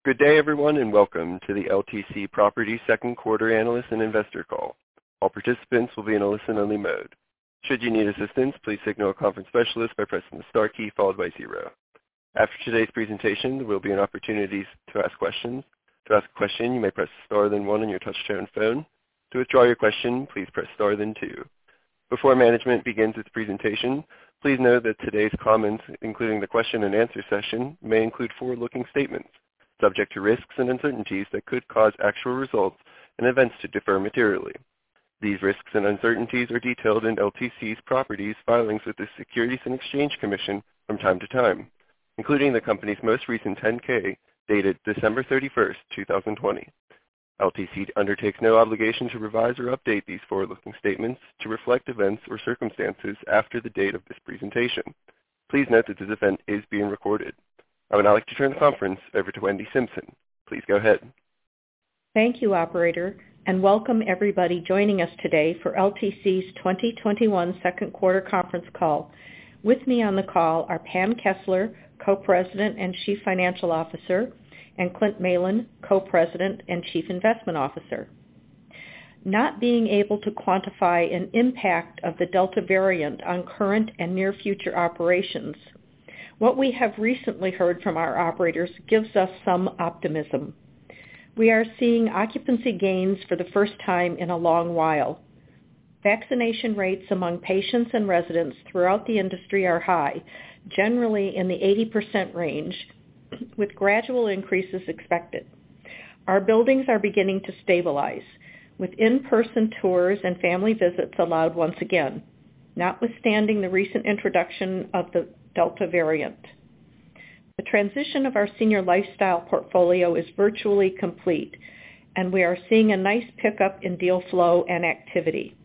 Good day, everyone, and welcome to the LTC Properties second quarter analyst and investor call. All participants will be in a listen-only mode. Should you need assistance, please signal a conference specialist by pressing the star key followed by 0. After today's presentation, there will be an opportunity to ask questions. To ask a question, you may press star then 1 on your touch-tone phone. To withdraw your question, please press star then 2. Before management begins its presentation, please note that today's comments, including the question and answer session, may include forward-looking statements subject to risks and uncertainties that could cause actual results and events to differ materially. These risks and uncertainties are detailed in LTC's Properties filings with the Securities and Exchange Commission from time to time, including the company's most recent 10-K dated December 31st, 2020. LTC undertakes no obligation to revise or update these forward-looking statements to reflect events or circumstances after the date of this presentation. Please note that this event is being recorded. I would now like to turn the conference over to Wendy Simpson. Please go ahead. Thank you, operator, and welcome everybody joining us today for LTC's 2021 second quarter conference call. With me on the call are Pam Kessler, Co-President and Chief Financial Officer, and Clint Malin, Co-President and Chief Investment Officer. Not being able to quantify an impact of the Delta variant on current and near future operations, what we have recently heard from our operators gives us some optimism. We are seeing occupancy gains for the first time in a long while. Vaccination rates among patients and residents throughout the industry are high, generally in the 80% range, with gradual increases expected. Our buildings are beginning to stabilize, with in-person tours and family visits allowed once again, notwithstanding the recent introduction of the Delta variant. The transition of our senior lifestyle portfolio is virtually complete, and we are seeing a nice pickup in deal flow and activity.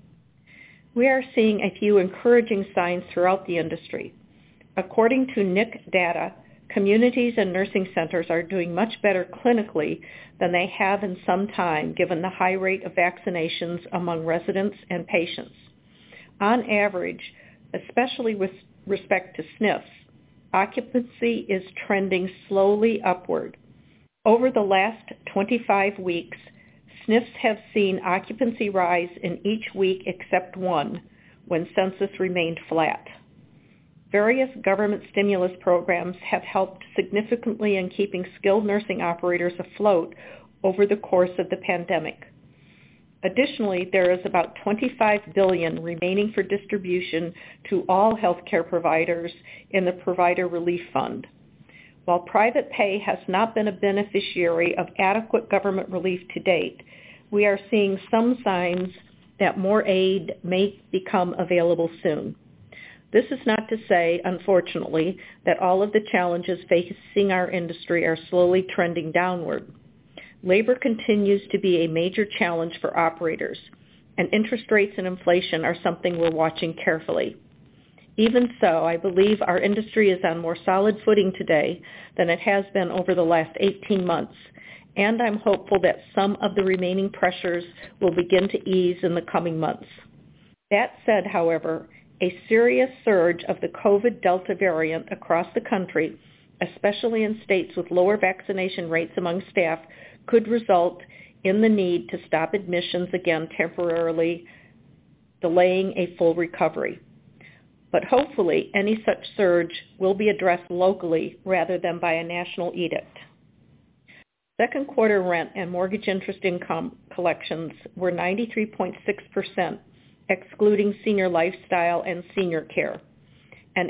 We are seeing a few encouraging signs throughout the industry. According to NIC data, communities and nursing centers are doing much better clinically than they have in some time, given the high rate of vaccinations among residents and patients. On average, especially with respect to SNFs, occupancy is trending slowly upward. Over the last 25 weeks, SNFs have seen occupancy rise in each week except one, when census remained flat. Various government stimulus programs have helped significantly in keeping skilled nursing operators afloat over the course of the pandemic. Additionally, there is about $25 billion remaining for distribution to all healthcare providers in the Provider Relief Fund. While private pay has not been a beneficiary of adequate government relief to date, we are seeing some signs that more aid may become available soon. This is not to say, unfortunately, that all of the challenges facing our industry are slowly trending downward. Labor continues to be a major challenge for operators, and interest rates and inflation are something we're watching carefully. Even so, I believe our industry is on more solid footing today than it has been over the last 18 months, and I'm hopeful that some of the remaining pressures will begin to ease in the coming months. That said, however, a serious surge of the COVID Delta variant across the country, especially in states with lower vaccination rates among staff, could result in the need to stop admissions again temporarily, delaying a full recovery. But hopefully, any such surge will be addressed locally rather than by a national edict. Second quarter rent and mortgage interest income collections were 93.6%, excluding senior lifestyle and senior care, and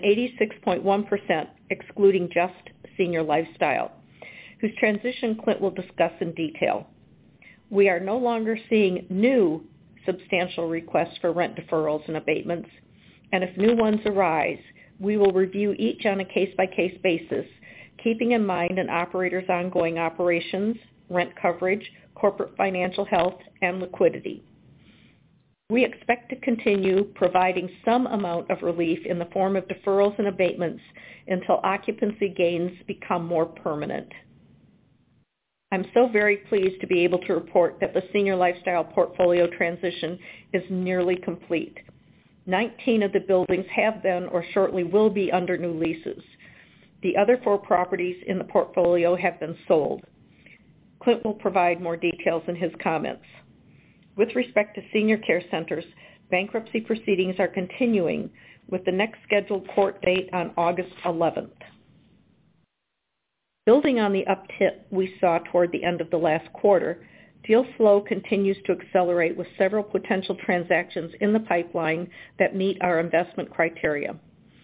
86.1%, excluding just senior lifestyle, whose transition Clint will discuss in detail. We are no longer seeing new substantial requests for rent deferrals and abatements, and if new ones arise, we will review each on a case-by-case basis, keeping in mind an operator's ongoing operations, rent coverage, corporate financial health, and liquidity. We expect to continue providing some amount of relief in the form of deferrals and abatements until occupancy gains become more permanent. I'm so very pleased to be able to report that the senior lifestyle portfolio transition is nearly complete. 19 of the buildings have been or shortly will be under new leases. The other 4 properties in the portfolio have been sold. Clint will provide more details in his comments. With respect to senior care centers, bankruptcy proceedings are continuing with the next scheduled court date on August 11th. Building on the uptick we saw toward the end of the last quarter, deal flow continues to accelerate with several potential transactions in the pipeline that meet our investment criteria.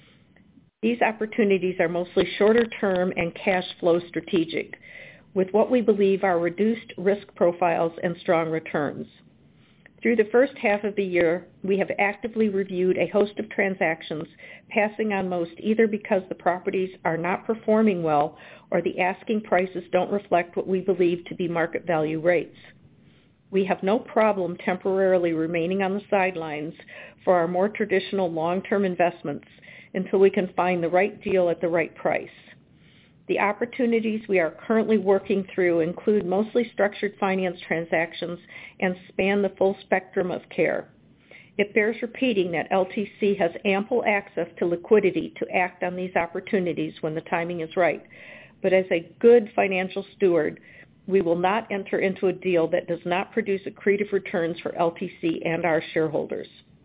These opportunities are mostly shorter term and cash flow strategic, with what we believe are reduced risk profiles and strong returns. Through the first half of the year, we have actively reviewed a host of transactions, passing on most either because the properties are not performing well or the asking prices don't reflect what we believe to be market value rates. We have no problem temporarily remaining on the sidelines for our more traditional long-term investments until we can find the right deal at the right price. The opportunities we are currently working through include mostly structured finance transactions and span the full spectrum of care. It bears repeating that LTC has ample access to liquidity to act on these opportunities when the timing is right. But as a good financial steward, we will not enter into a deal that does not produce accretive returns for LTC and our shareholders.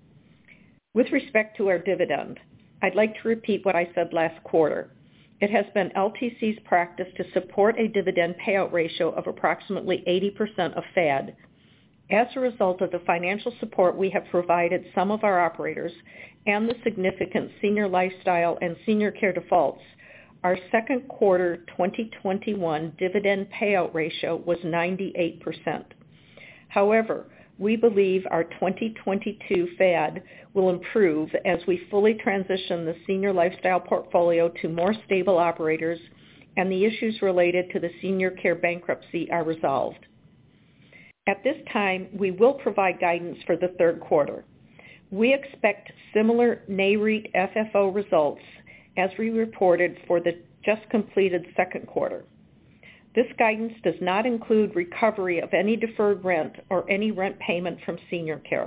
With respect to our dividend, I'd like to repeat what I said last quarter. It has been LTC's practice to support a dividend payout ratio of approximately 80% of FAD. As a result of the financial support we have provided some of our operators and the significant senior lifestyle and senior care defaults, our second quarter 2021 dividend payout ratio was 98%. However, we believe our 2022 FAD will improve as we fully transition the senior lifestyle portfolio to more stable operators and the issues related to the senior care bankruptcy are resolved. At this time, we will provide guidance for the third quarter. We expect similar NAREIT FFO results as we reported for the just completed second quarter. This guidance does not include recovery of any deferred rent or any rent payment from senior care.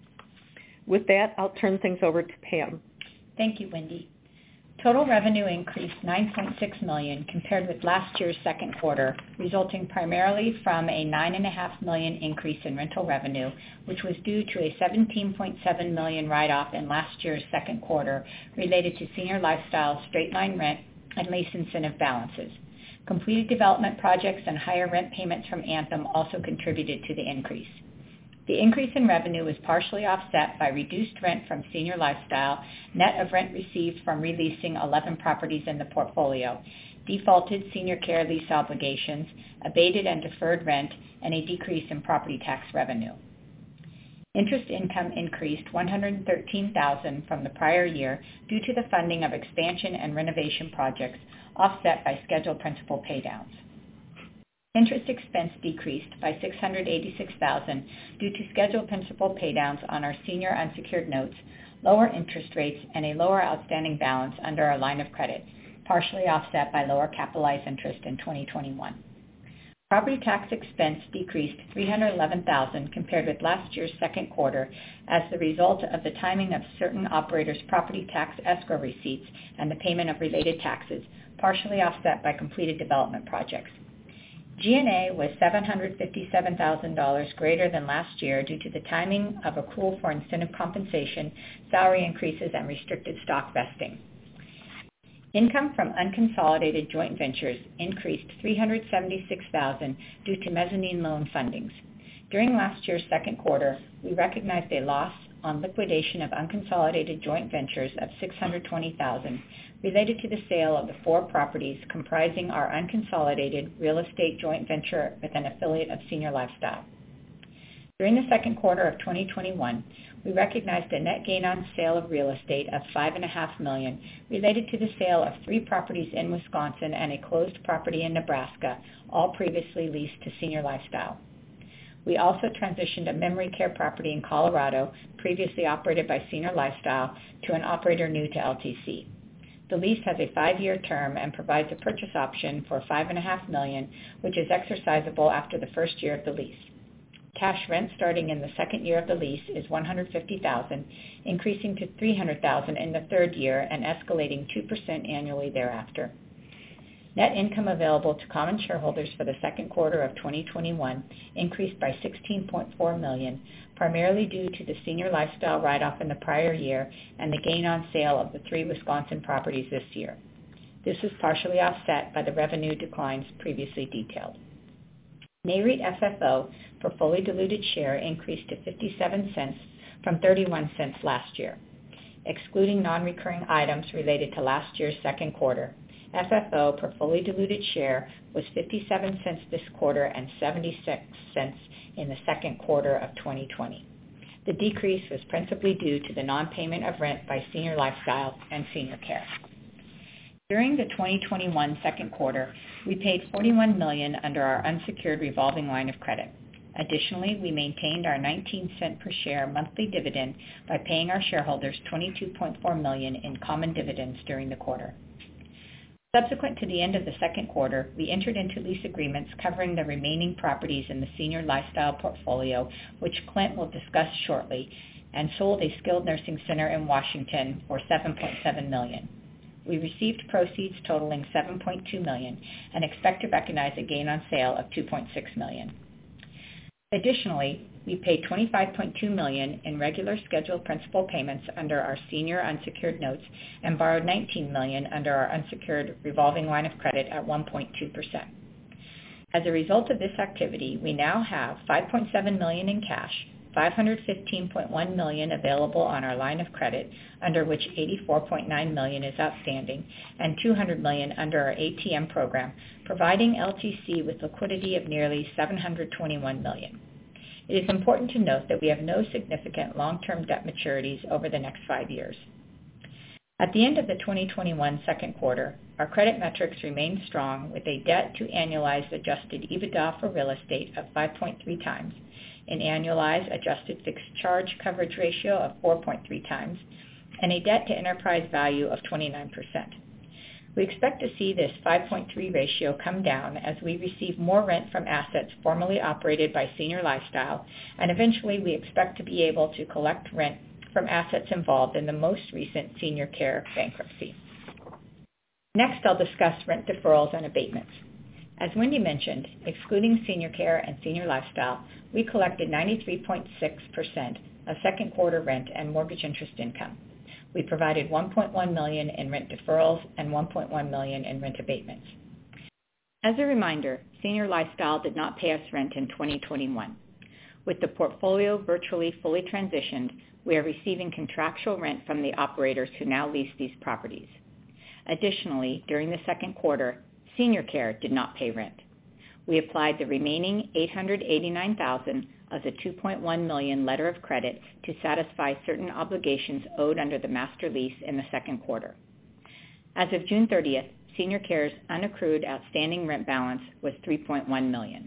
With that, I'll turn things over to Pam. Thank you, Wendy. Total revenue increased $9.6 million compared with last year's second quarter, resulting primarily from a $9.5 million increase in rental revenue, which was due to a $17.7 million write-off in last year's second quarter related to senior lifestyle straight-line rent and lease incentive balances. Completed development projects and higher rent payments from Anthem also contributed to the increase. The increase in revenue was partially offset by reduced rent from senior lifestyle, net of rent received from releasing 11 properties in the portfolio, defaulted senior care lease obligations, abated and deferred rent, and a decrease in property tax revenue. Interest income increased $113,000 from the prior year due to the funding of expansion and renovation projects, offset by scheduled principal paydowns. Interest expense decreased by $686,000 due to scheduled principal paydowns on our senior unsecured notes, lower interest rates, and a lower outstanding balance under our line of credit, partially offset by lower capitalized interest in 2021. Property tax expense decreased $311,000 compared with last year's second quarter as the result of the timing of certain operators' property tax escrow receipts and the payment of related taxes, partially offset by completed development projects. G&A was $757,000 greater than last year due to the timing of accrual for incentive compensation, salary increases, and restricted stock vesting. Income from unconsolidated joint ventures increased $376,000 due to mezzanine loan fundings. During last year's second quarter, we recognized a loss on liquidation of unconsolidated joint ventures of $620,000 related to the sale of the 4 properties comprising our unconsolidated real estate joint venture with an affiliate of Senior Lifestyle. During the second quarter of 2021, we recognized a net gain on sale of real estate of $5.5 million related to the sale of 3 properties in Wisconsin and a closed property in Nebraska, all previously leased to Senior Lifestyle. We also transitioned a memory care property in Colorado, previously operated by Senior Lifestyle, to an operator new to LTC. The lease has a 5-year term and provides a purchase option for $5.5 million, which is exercisable after the first year of the lease. Cash rent starting in the second year of the lease is $150,000, increasing to $300,000 in the third year and escalating 2% annually thereafter. Net income available to common shareholders for the second quarter of 2021 increased by $16.4 million, primarily due to the Senior Lifestyle write-off in the prior year and the gain on sale of the 3 Wisconsin properties this year. This was partially offset by the revenue declines previously detailed. NAREIT FFO per fully diluted share increased to 57 cents from 31 cents last year. Excluding non-recurring items related to last year's second quarter, FFO per fully diluted share was 57 cents this quarter and 76 cents in the second quarter of 2020. The decrease was principally due to the non-payment of rent by Senior Lifestyle and Senior Care. During the 2021 second quarter, we paid $41 million under our unsecured revolving line of credit. Additionally, we maintained our 19-cent per share monthly dividend by paying our shareholders $22.4 million in common dividends during the quarter. Subsequent to the end of the second quarter, we entered into lease agreements covering the remaining properties in the Senior Lifestyle portfolio, which Clint will discuss shortly, and sold a skilled nursing center in Washington for $7.7 million. We received proceeds totaling $7.2 million and expect to recognize a gain on sale of $2.6 million. Additionally, we paid $25.2 million in regular scheduled principal payments under our senior unsecured notes and borrowed $19 million under our unsecured revolving line of credit at 1.2%. As a result of this activity, we now have $5.7 million in cash, $515.1 million available on our line of credit, under which $84.9 million is outstanding, and $200 million under our ATM program, providing LTC with liquidity of nearly $721 million. It is important to note that we have no significant long-term debt maturities over the next 5 years. At the end of the 2021 second quarter, our credit metrics remained strong with a debt to annualized adjusted EBITDA for real estate of 5.3 times, an annualized adjusted fixed charge coverage ratio of 4.3 times, and a debt to enterprise value of 29%. We expect to see this 5.3 ratio come down as we receive more rent from assets formerly operated by Senior Lifestyle, and eventually we expect to be able to collect rent from assets involved in the most recent Senior Care bankruptcy. Next, I'll discuss rent deferrals and abatements. As Wendy mentioned, excluding Senior Care and Senior Lifestyle, we collected 93.6% of second quarter rent and mortgage interest income. We provided $1.1 million in rent deferrals and $1.1 million in rent abatements. As a reminder, Senior Lifestyle did not pay us rent in 2021. With the portfolio virtually fully transitioned, we are receiving contractual rent from the operators who now lease these properties. Additionally, during the second quarter, Senior Care did not pay rent. We applied the remaining $889,000 of the $2.1 million letter of credit to satisfy certain obligations owed under the master lease in the second quarter. As of June 30th, Senior Care's unaccrued outstanding rent balance was $3.1 million.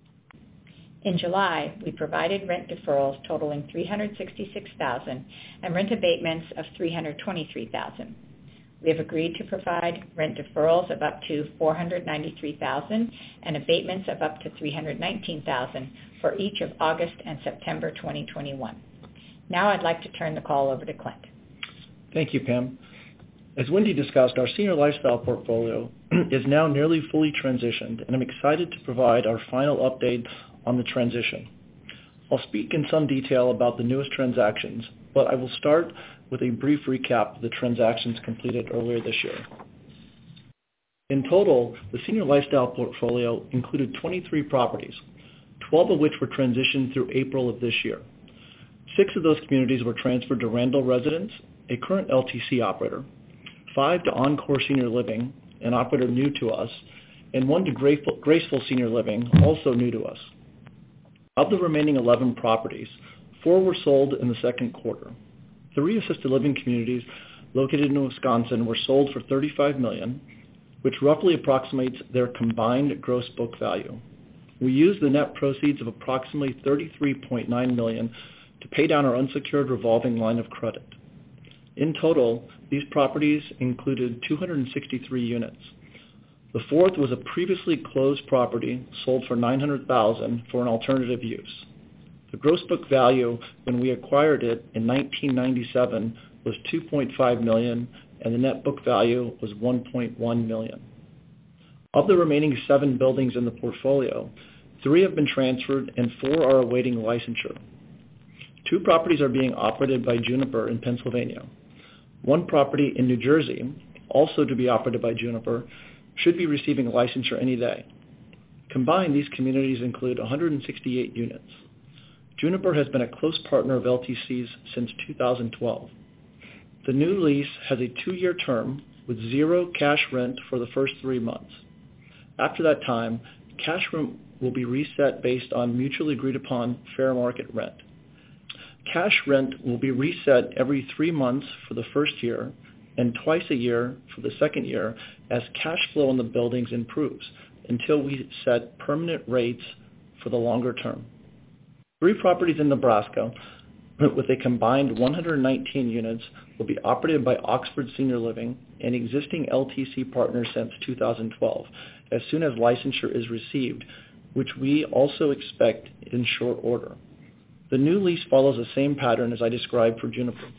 In July, we provided rent deferrals totaling $366,000 and rent abatements of $323,000. We have agreed to provide rent deferrals of up to $493,000 and abatements of up to $319,000 for each of August and September 2021. Now I'd like to turn the call over to Clint. Thank you, Pam. As Wendy discussed, our Senior Lifestyle portfolio is now nearly fully transitioned, and I'm excited to provide our final update on the transition. I'll speak in some detail about the newest transactions, but I will start with a brief recap of the transactions completed earlier this year. In total, the Senior Lifestyle portfolio included 23 properties, 12 of which were transitioned through April of this year. 6 of those communities were transferred to Randall Residence, a current LTC operator, 5 to Encore Senior Living, an operator new to us, and 1 to Graceful Senior Living, also new to us. Of the remaining 11 properties, 4 were sold in the second quarter. 3 assisted living communities located in Wisconsin were sold for $35 million, which roughly approximates their combined gross book value. We used the net proceeds of approximately $33.9 million to pay down our unsecured revolving line of credit. In total, these properties included 263 units. The 4th was a previously closed property sold for $900,000 for an alternative use. The gross book value when we acquired it in 1997 was $2.5 million, and the net book value was $1.1 million. Of the remaining 7 buildings in the portfolio, 3 have been transferred and 4 are awaiting licensure. 2 properties are being operated by Juniper in Pennsylvania. 1 property in New Jersey, also to be operated by Juniper, should be receiving licensure any day. Combined, these communities include 168 units. Juniper has been a close partner of LTC's since 2012. The new lease has a 2-year term with 0 cash rent for the first 3 months. After that time, cash rent will be reset based on mutually agreed upon fair market rent. Cash rent will be reset every 3 months for the first year and twice a year for the second year as cash flow in the buildings improves until we set permanent rates for the longer term. 3 properties in Nebraska with a combined 119 units will be operated by Oxford Senior Living, an existing LTC partner since 2012, as soon as licensure is received, which we also expect in short order. The new lease follows the same pattern as I described for Juniper.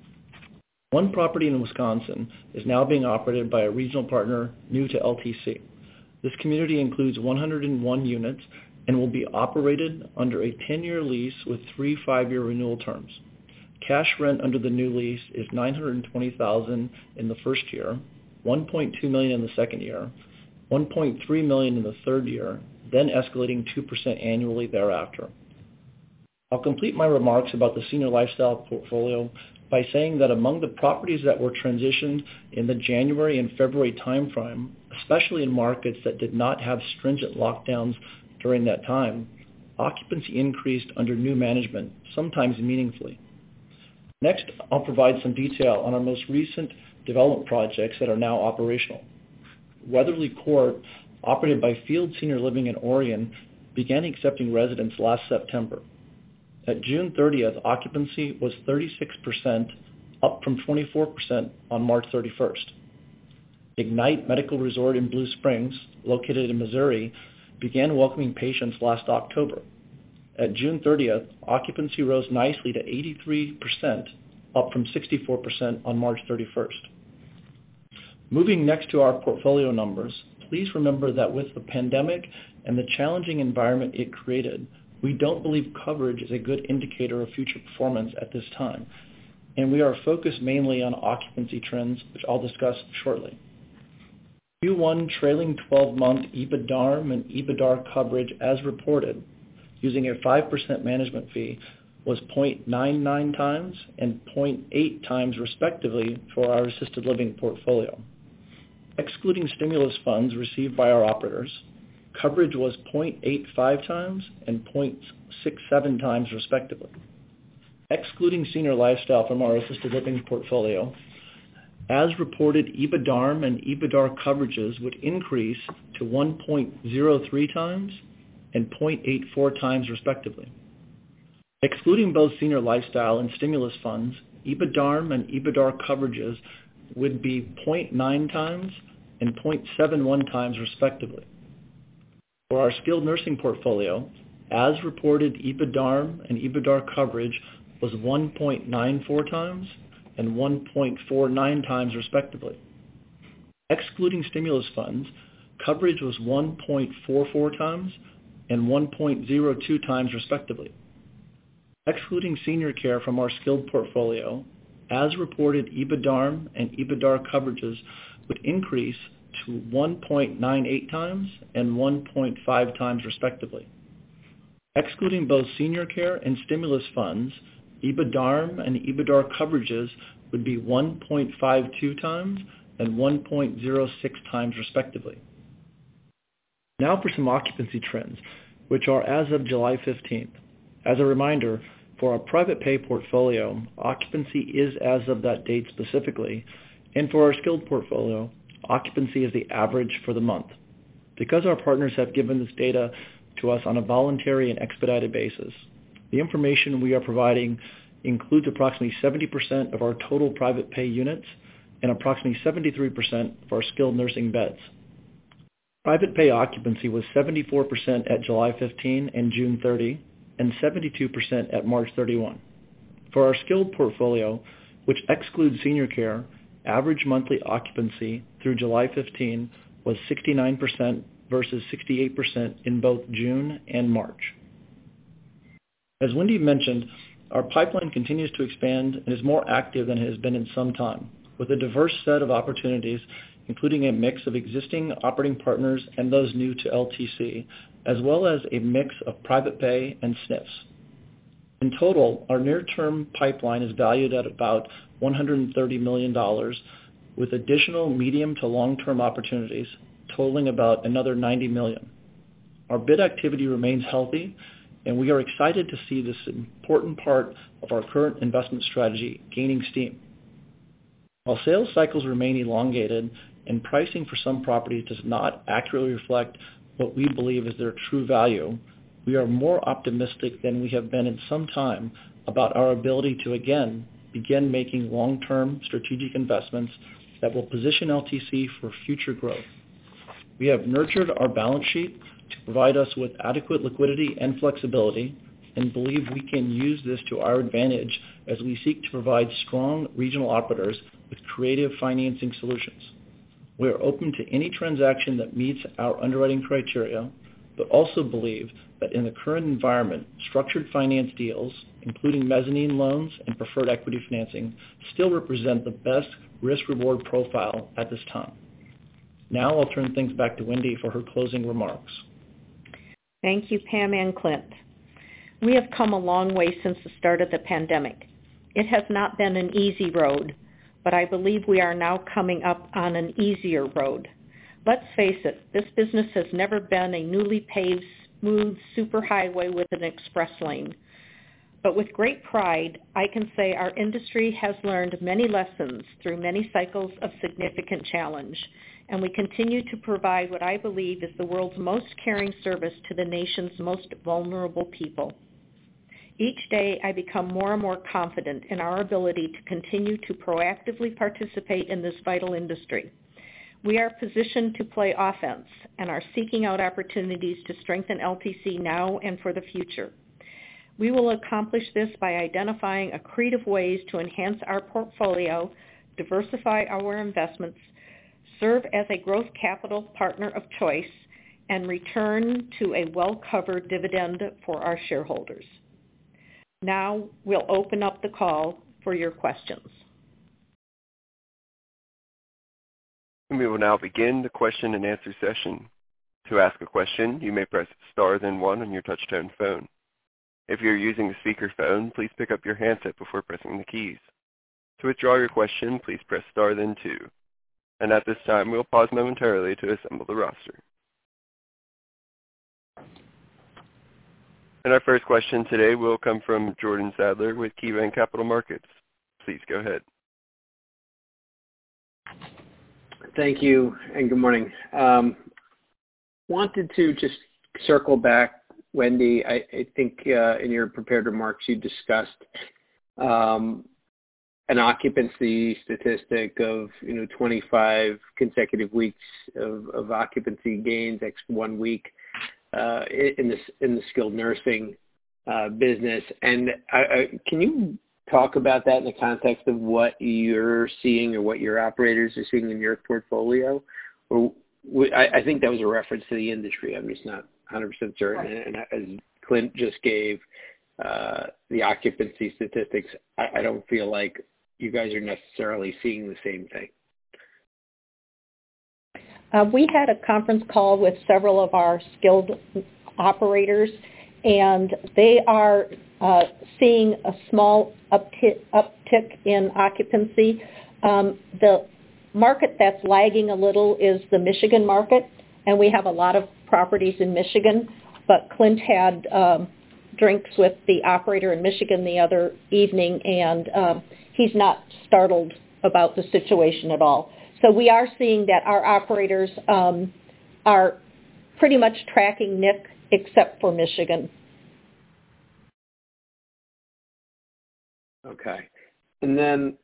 1 property in Wisconsin is now being operated by a regional partner new to LTC. This community includes 101 units and will be operated under a 10-year lease with 3 5-year renewal terms. Cash rent under the new lease is $920,000 in the first year, $1.2 million in the second year, $1.3 million in the third year, then escalating 2% annually thereafter. I'll complete my remarks about the senior lifestyle portfolio by saying that among the properties that were transitioned in the January and February timeframe, especially in markets that did not have stringent lockdowns during that time, occupancy increased under new management, sometimes meaningfully. Next, I'll provide some detail on our most recent development projects that are now operational. Weatherly Court, operated by Field Senior Living in Orion, began accepting residents last September. At June 30th, occupancy was 36%, up from 24% on March 31st. Ignite Medical Resort in Blue Springs, located in Missouri, began welcoming patients last October. At June 30th, occupancy rose nicely to 83%, up from 64% on March 31st. Moving next to our portfolio numbers, please remember that with the pandemic and the challenging environment it created, we don't believe coverage is a good indicator of future performance at this time, and we are focused mainly on occupancy trends, which I'll discuss shortly. Q1 trailing 12-month EBITDARM and EBITDAR coverage as reported, using a 5% management fee, was 0.99 times and 0.8 times respectively for our assisted living portfolio. Excluding stimulus funds received by our operators, coverage was 0.85 times and 0.67 times respectively. Excluding senior lifestyle from our assisted living portfolio, as reported, EBITDARM and EBITDAR coverages would increase to 1.03 times and 0.84 times respectively. Excluding both senior lifestyle and stimulus funds, EBITDARM and EBITDAR coverages would be 0.9 times and 0.71 times respectively. For our skilled nursing portfolio, as reported, EBITDARM and EBITDAR coverage was 1.94 times and 1.49 times respectively. Excluding stimulus funds, coverage was 1.44 times and 1.02 times respectively. Excluding senior care from our skilled portfolio, as reported, EBITDARM and EBITDAR coverages would increase to 1.98 times and 1.5 times respectively. Excluding both senior care and stimulus funds, EBITDARM and EBITDAR coverages would be 1.52 times and 1.06 times respectively. Now for some occupancy trends, which are as of July 15th. As a reminder, for our private pay portfolio, occupancy is as of that date specifically, and for our skilled portfolio, occupancy is the average for the month. Because our partners have given this data to us on a voluntary and expedited basis, the information we are providing includes approximately 70% of our total private pay units and approximately 73% of our skilled nursing beds. Private pay occupancy was 74% at July 15 and June 30, and 72% at March 31. For our skilled portfolio, which excludes senior care, average monthly occupancy through July 15 was 69% versus 68% in both June and March. As Wendy mentioned, our pipeline continues to expand and is more active than it has been in some time, with a diverse set of opportunities, including a mix of existing operating partners and those new to LTC, as well as a mix of private pay and SNFs. In total, our near-term pipeline is valued at about $130 million, with additional medium to long-term opportunities totaling about another $90 million. Our bid activity remains healthy, and we are excited to see this important part of our current investment strategy gaining steam. While sales cycles remain elongated and pricing for some properties does not accurately reflect what we believe is their true value, we are more optimistic than we have been in some time about our ability to again begin making long-term strategic investments that will position LTC for future growth. We have nurtured our balance sheet to provide us with adequate liquidity and flexibility, and believe we can use this to our advantage as we seek to provide strong regional operators with creative financing solutions. We are open to any transaction that meets our underwriting criteria, but also believe that in the current environment, structured finance deals, including mezzanine loans and preferred equity financing, still represent the best risk-reward profile at this time. Now I'll turn things back to Wendy for her closing remarks. Thank you, Pam and Clint. We have come a long way since the start of the pandemic. It has not been an easy road, but I believe we are now coming up on an easier road. Let's face it, this business has never been a newly paved, smooth superhighway with an express lane. But with great pride, I can say our industry has learned many lessons through many cycles of significant challenge, and we continue to provide what I believe is the world's most caring service to the nation's most vulnerable people. Each day, I become more and more confident in our ability to continue to proactively participate in this vital industry. We are positioned to play offense and are seeking out opportunities to strengthen LTC now and for the future. We will accomplish this by identifying creative ways to enhance our portfolio, diversify our investments, serve as a growth capital partner of choice, and return to a well-covered dividend for our shareholders. Now we'll open up the call for your questions. We will now begin the question and answer session. To ask a question, you may press star then one on your touch-tone phone. If you're using a speakerphone, please pick up your handset before pressing the keys. To withdraw your question, please press star then two. And at this time, we'll pause momentarily to assemble the roster. And our first question today will come from Jordan Sadler with KeyBanc Capital Markets. Please go ahead. Thank you, and good morning. Wanted to just circle back, Wendy. I think in your prepared remarks you discussed an occupancy statistic of 25 consecutive weeks of occupancy gains, ex 1 week in the skilled nursing business. And can you talk about that in the context of what you're seeing or what your operators are seeing in your portfolio? Or I think that was a reference to the industry. I'm just not 100% certain. And as Clint just gave the occupancy statistics, I don't feel like you guys are necessarily seeing the same thing. We had a conference call with several of our skilled operators, and they are seeing a small uptick in occupancy. The market that's lagging a little is the Michigan market, and we have a lot of properties in Michigan, but Clint had drinks with the operator in Michigan the other evening, and he's not startled about the situation at all. So we are seeing that our operators are pretty much tracking NIC except for Michigan. Okay. And then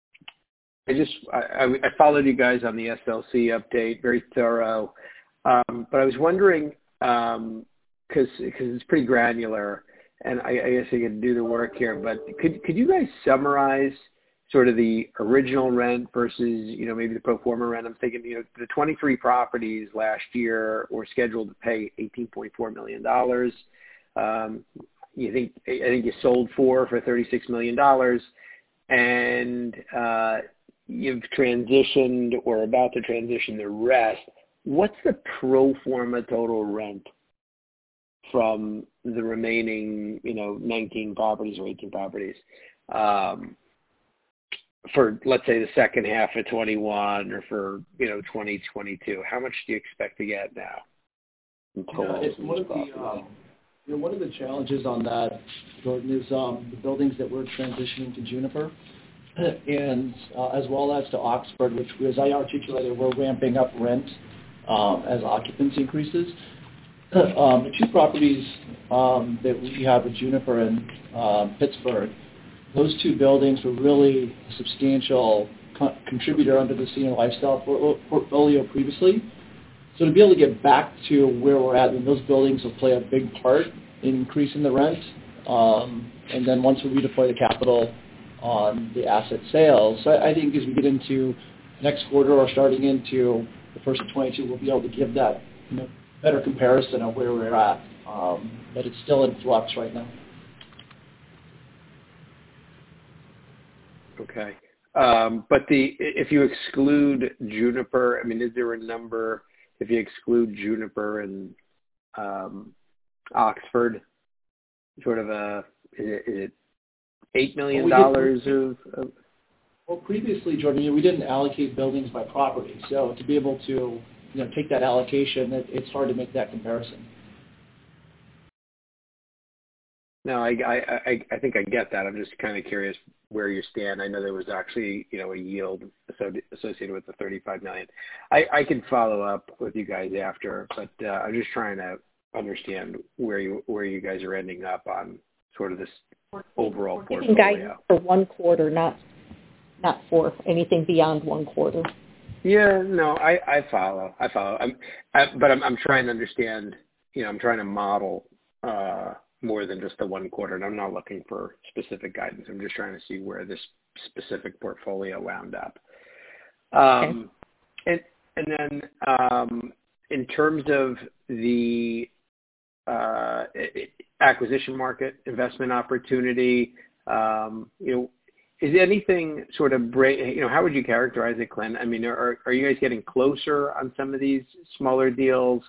I followed you guys on the SLC update, very thorough. But I was wondering, because it's pretty granular, and I guess you can do the work here, but could you guys summarize sort of the original rent versus, maybe the pro forma rent. I'm thinking, the 23 properties last year were scheduled to pay $18.4 million. I think you sold 4 for $36 million, and you've transitioned or about to transition the rest. What's the pro forma total rent from the remaining, 19 properties or 18 properties for, let's say, the second half of 21 or for, 2022? How much do you expect to get now in total? It's one of the challenges on that, Jordan, is the buildings that we're transitioning to Juniper, and as well as to Oxford, which, as I articulated, we're ramping up rent as occupancy increases. The 2 properties that we have with Juniper and Pittsburgh, those 2 buildings were really a substantial contributor under the senior lifestyle portfolio previously. So to be able to get back to where we're at, and those buildings will play a big part in increasing the rent. And then once we redeploy the capital on the asset sales, so I think as we get into next quarter or starting into the first of 22, we'll be able to give that better comparison of where we're at. But it's still in flux right now. Okay. But if you exclude Juniper, is there a number, if you exclude Juniper and Oxford, sort of is it $8 million of? Well, previously, Jordan, we didn't allocate buildings by property. So to be able to, take that allocation, it's hard to make that comparison. No, I think I get that. I'm just kind of curious where you stand. I know there was actually, a yield associated with the $35 million. I can follow up with you guys after, but I'm just trying to understand where you guys are ending up on sort of this overall portfolio. Giving guidance for 1 quarter, not for anything beyond 1 quarter. Yeah, no, I follow. But I'm trying to understand. I'm trying to model more than just the 1 quarter, and I'm not looking for specific guidance. I'm just trying to see where this specific portfolio wound up. Okay. And then in terms of the acquisition market, investment opportunity, is anything sort of how would you characterize it, Clint? Are you guys getting closer on some of these smaller deals?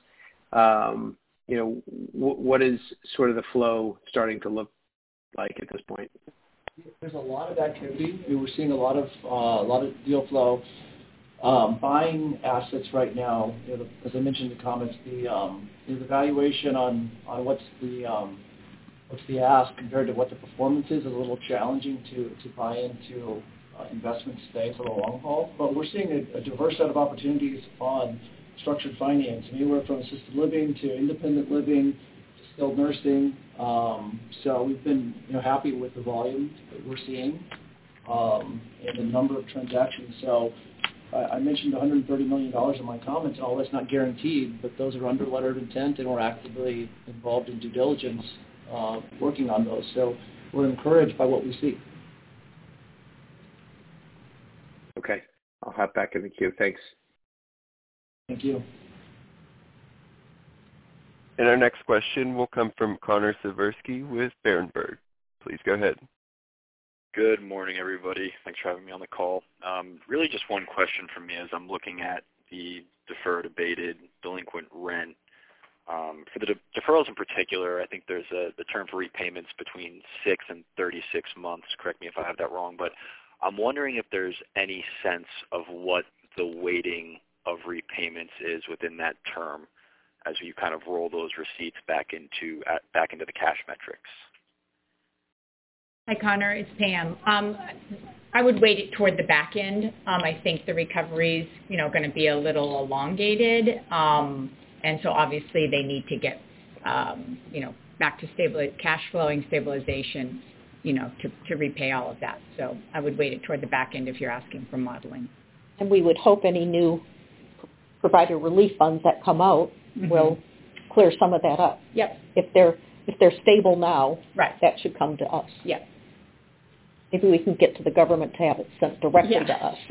What is sort of the flow starting to look like at this point? There's a lot of activity. We're seeing a lot of deal flow. Buying assets right now, as I mentioned in the comments, the valuation on what's the ask compared to what the performance is a little challenging to buy into investments today for the long haul. But we're seeing a diverse set of opportunities on structured finance, anywhere from assisted living to independent living to skilled nursing. So we've been happy with the volume that we're seeing and the number of transactions. So I mentioned $130 million in my comments, and all that's not guaranteed, but those are under letter of intent, and we're actively involved in due diligence working on those. So we're encouraged by what we see. Okay. I'll hop back in the queue. Thanks. Thank you. And our next question will come from Connor Siversky with Berenberg. Please go ahead. Good morning, everybody. Thanks for having me on the call. Really just one question from me as I'm looking at the deferred, abated, delinquent rent. For the deferrals in particular, I think there's the term for repayments between 6 and 36 months. Correct me if I have that wrong, but I'm wondering if there's any sense of what the weighting of repayments is within that term as you kind of roll those receipts back into the cash metrics. Hi, Connor. It's Pam. I would weight it toward the back end. I think the recovery's, going to be a little elongated, and so obviously they need to get, back to cash flowing stabilization, to repay all of that. So I would weight it toward the back end if you're asking for modeling. And we would hope any new provider relief funds that come out will clear some of that up. Yep. If they're stable now, right, that should come to us. Yep. maybe we can get to the government to have it sent directly to us.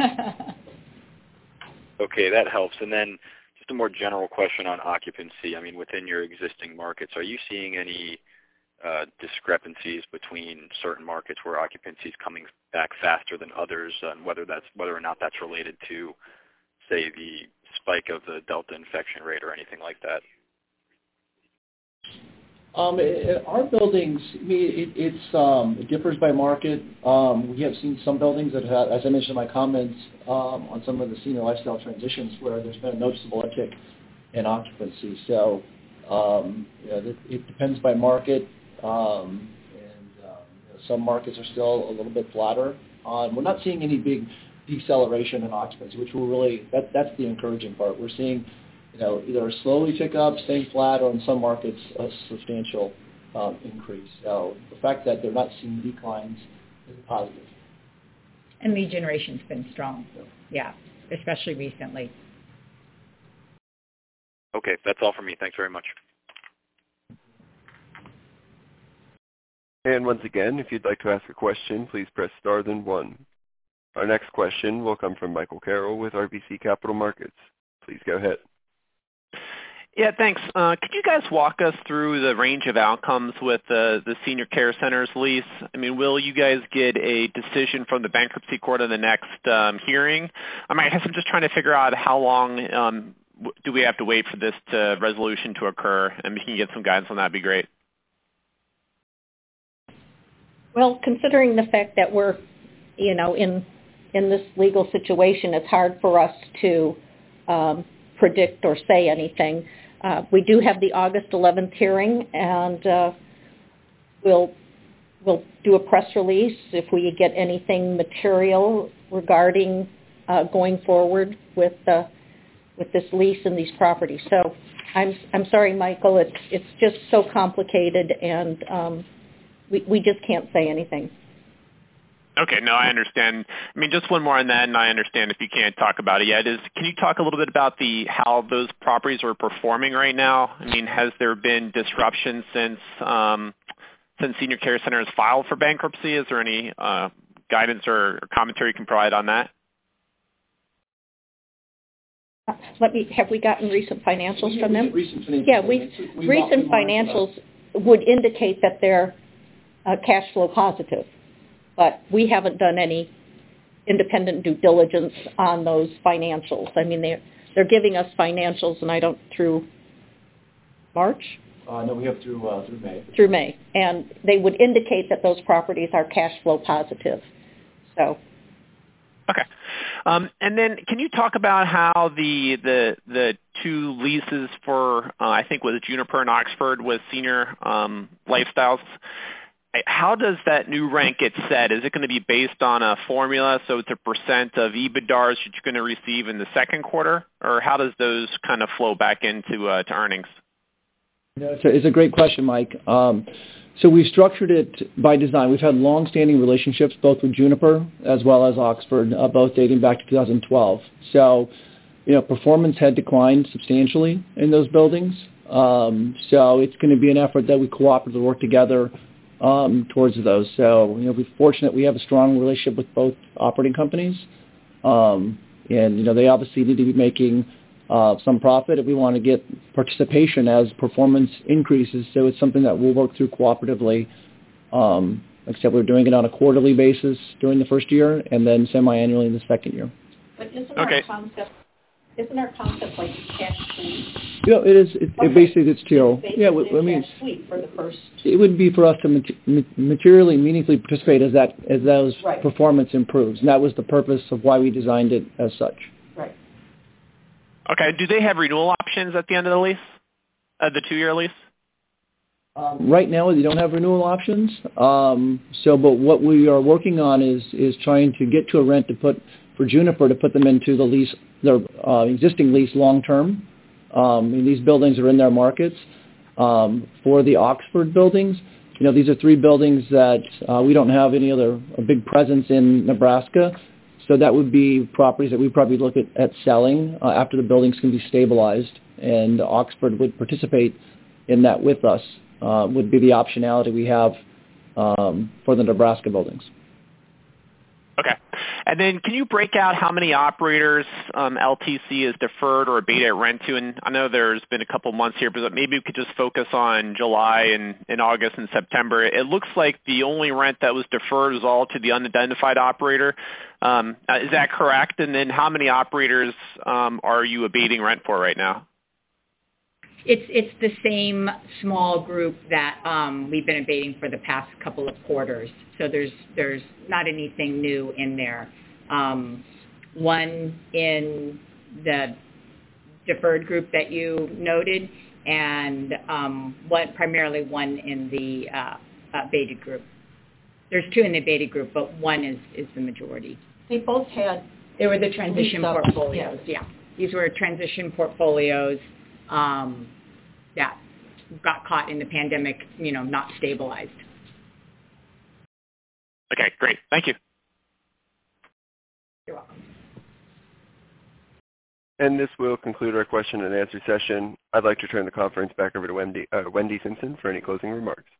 Okay, that helps. And then just a more general question on occupancy. I mean, within your existing markets, are you seeing any discrepancies between certain markets where occupancy is coming back faster than others, and whether or not that's related to, say, the spike of the Delta infection rate or anything like that? Our buildings, it differs by market. We have seen some buildings that have, as I mentioned in my comments, on some of the senior lifestyle transitions where there's been a noticeable uptick in occupancy. So it depends by market, some markets are still a little bit flatter. We're not seeing any big deceleration in occupancy, which that's the encouraging part. We're seeing either a slowly tick up, staying flat, or in some markets a substantial increase. So the fact that they're not seeing declines is positive. And lead generation's been strong, yeah, especially recently. Okay, that's all from me. Thanks very much. And once again, if you'd like to ask a question, please press star then 1. Our next question will come from Michael Carroll with RBC Capital Markets. Please go ahead. Yeah, thanks. Could you guys walk us through the range of outcomes with the senior care centers lease? I mean, will you guys get a decision from the bankruptcy court in the next hearing? I guess I'm just trying to figure out how long do we have to wait for this resolution to occur, and if you can get some guidance on that, would be great. Well, considering the fact that we're, in this legal situation, it's hard for us to predict or say anything. We do have the August 11th hearing, and we'll do a press release if we get anything material regarding going forward with this lease and these properties. So I'm sorry, Michael. It's just so complicated, and we just can't say anything. Okay, no, I understand. I mean, just one more on that, and I understand if you can't talk about it yet. Can you talk a little bit about how those properties are performing right now? I mean, has there been disruption since senior care centers filed for bankruptcy? Is there any guidance or commentary you can provide on that? Have we gotten recent financials from them? Recent financials. Yeah, recent financials would indicate that they're cash flow positive, but we haven't done any independent due diligence on those financials. I mean, they're giving us financials, and through March? No, we have through May. Through May, and they would indicate that those properties are cash flow positive. So. Okay. And then can you talk about how the two leases for, I think was Juniper and Oxford with senior lifestyles, how does that new rent get set? Is it going to be based on a formula, so it's a percent of EBITDARs that you're going to receive in the second quarter, or how does those kind of flow back into to earnings? It's a great question, Mike. So we've structured it by design. We've had long-standing relationships both with Juniper as well as Oxford, both dating back to 2012. So, performance had declined substantially in those buildings. So it's going to be an effort that we cooperatively work together towards those. So, we're fortunate we have a strong relationship with both operating companies. And, they obviously need to be making some profit if we want to get participation as performance increases. So it's something that we'll work through cooperatively. Like I said, we're doing it on a quarterly basis during the first year and then semi-annually in the second year. But isn't our concept like cash sweep? Yeah, it is. It basically it's two. Yeah, cash sweep for the first. It would be for us to materially, meaningfully participate as those performance improves, and that was the purpose of why we designed it as such. Right. Okay. Do they have renewal options at the end of the lease, the 2-year lease? Right now, they don't have renewal options. But what we are working on is trying to get to a rent for Juniper to put them into the lease, their existing lease long term. These buildings are in their markets. For the Oxford buildings, these are 3 buildings that we don't have any other big presence in Nebraska. So that would be properties that we'd probably look at selling after the buildings can be stabilized, and Oxford would participate in that with us, would be the optionality we have for the Nebraska buildings. And then can you break out how many operators LTC is deferred or abated rent to? And I know there's been a couple months here, but maybe we could just focus on July and August and September. It looks like the only rent that was deferred was all to the unidentified operator. Is that correct? And then how many operators are you abating rent for right now? It's the same small group that we've been abating for the past couple of quarters. So there's not anything new in there. One in the deferred group that you noted, and primarily one in the abated group. There's two in the abated group, but one is the majority. They were the transition portfolios. Yeah, these were transition portfolios that got caught in the pandemic, not stabilized. Okay, great. Thank you. You're welcome. And this will conclude our question and answer session. I'd like to turn the conference back over to Wendy Simpson for any closing remarks.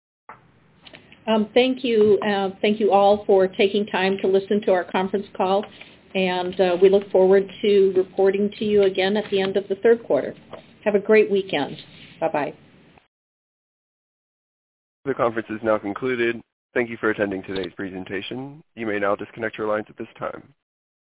Thank you. Thank you all for taking time to listen to our conference call, and we look forward to reporting to you again at the end of the third quarter. Have a great weekend. Bye-bye. The conference is now concluded. Thank you for attending today's presentation. You may now disconnect your lines at this time.